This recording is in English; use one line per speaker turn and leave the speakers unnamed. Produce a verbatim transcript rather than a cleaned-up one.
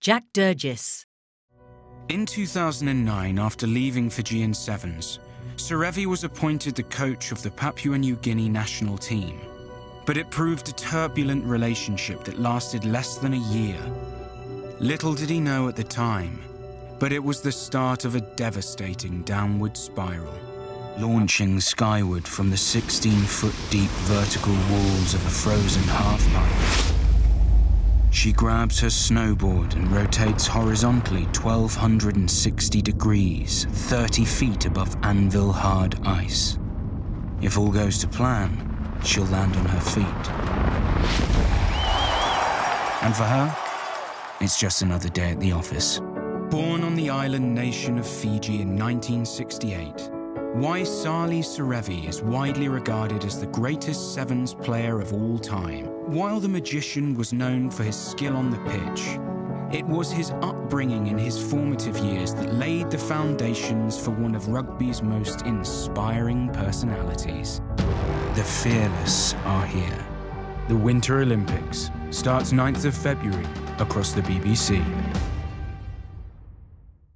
Jack Durgis.
In two thousand nine, after leaving Fijian Sevens, Serevi was appointed the coach of the Papua New Guinea national team. But it proved a turbulent relationship that lasted less than a year. Little did he know at the time, but it was the start of a devastating downward spiral, launching skyward from the sixteen-foot-deep vertical walls of a frozen half-pipe. She grabs her snowboard and rotates horizontally twelve sixty degrees, thirty feet above anvil-hard ice. If all goes to plan, she'll land on her feet. And for her, it's just another day at the office. Born on the island nation of Fiji in nineteen sixty-eight, Waisali Serevi is widely regarded as the greatest sevens player of all time. While the magician was known for his skill on the pitch, it was his upbringing in his formative years that laid the foundations for one of rugby's most inspiring personalities. The Fearless are here. The Winter Olympics starts ninth of February across the B B C.